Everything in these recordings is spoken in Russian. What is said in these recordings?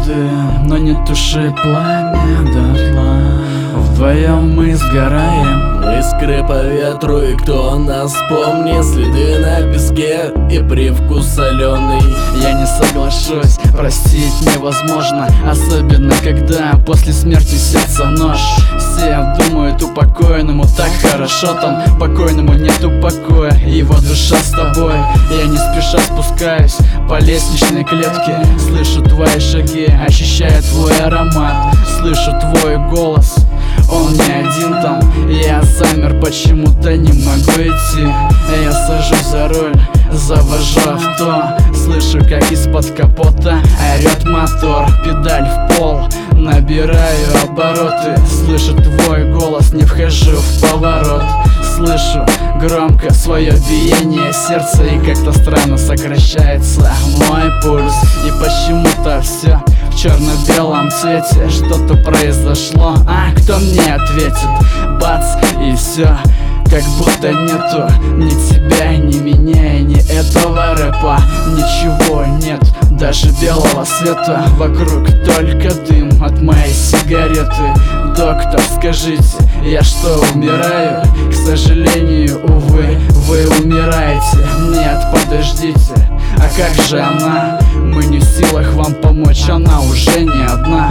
годы, но не туши пламя дотла. Вдвоем мы сгораем, искры по ветру, и кто нас помнит? Следы на песке и привкус соленый. Я не соглашусь, простить невозможно, особенно когда после смерти сердца нож. Все думают, упокоенному так хорошо, там покойному нету покоя, его душа с тобой. Я не спеша спускаюсь по лестничной клетке, слышу твои шаги, ощущаю твой аромат, слышу твой голос. Он не один там, я замер, почему-то не могу идти. Я сажусь за руль, завожу авто, слышу, как из-под капота орёт мотор. Педаль в пол, набираю обороты, слышу твой голос, не вхожу в поворот. Слышу громко свое биение сердца, и как-то странно сокращается мой пульс. И почему-то все в черно-белом цвете. Что-то произошло, а кто мне ответит? Бац, и все, как будто нету ни тебя, ни меня, ни этого рэпа. Ничего нет, даже белого света. Вокруг только дым от моей сигареты. Доктор, скажите, я что, умираю? К сожалению, увы, вы умираете. Нет, подождите, а как же она? Мы не в силах вам помочь, она уже не одна.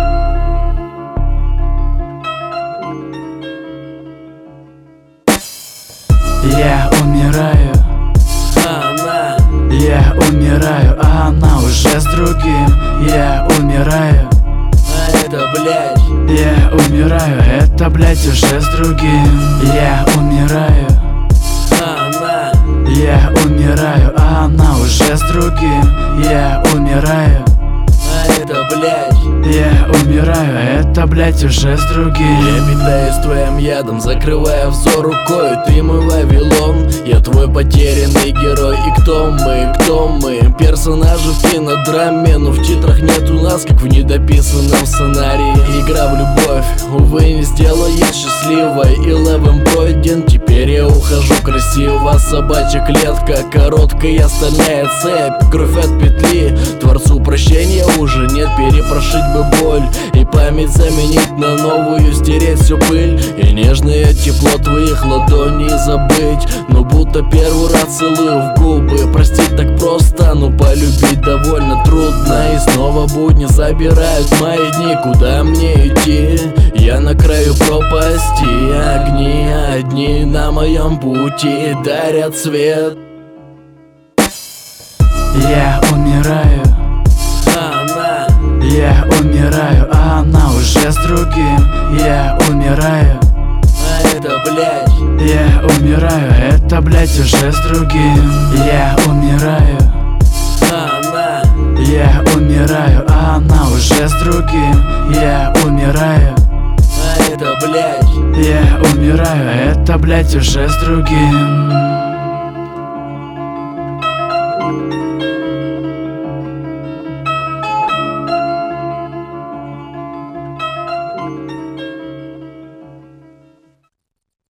Я умираю, я умираю, а она уже с другим. Я умираю, а это, блядь, я умираю, это, блядь, уже с другим. Я умираю, я умираю, а она уже с другим. Я умираю, а это, блядь, я умираю, это, блядь, уже с другим. Я питаюсь твоим ядом, закрывая взор рукой. Ты мой Вавилон, я твой потерянный герой. И кто мы, кто мы? Персонажи в кинодраме, но в титрах нет у нас, как в недописанном сценарии. Игра в любовь, увы, не сделает счастливой. 11 пройден, теперь я ухожу красиво. Собачья клетка, короткая стальная цепь, кровь от петли. Творцу прощения уже нет, перепрошить бы боль и память заменить на новую, стереть всю пыль и нежное тепло твоих ладоней забыть. Но будто первый раз целую в губы. Простить так просто, но полюбить довольно трудно. И снова будни забирают мои дни. Куда мне идти? Я на краю пропасти. Огни одни на моем пути дарят свет. Я умираю, я умираю, а она уже с другим. Я умираю, а это, блядь, я умираю, это, блядь, уже с другим. Я умираю, я умираю, а она уже с другим. Я умираю, а это, блядь, я умираю, это, блядь, уже с другим.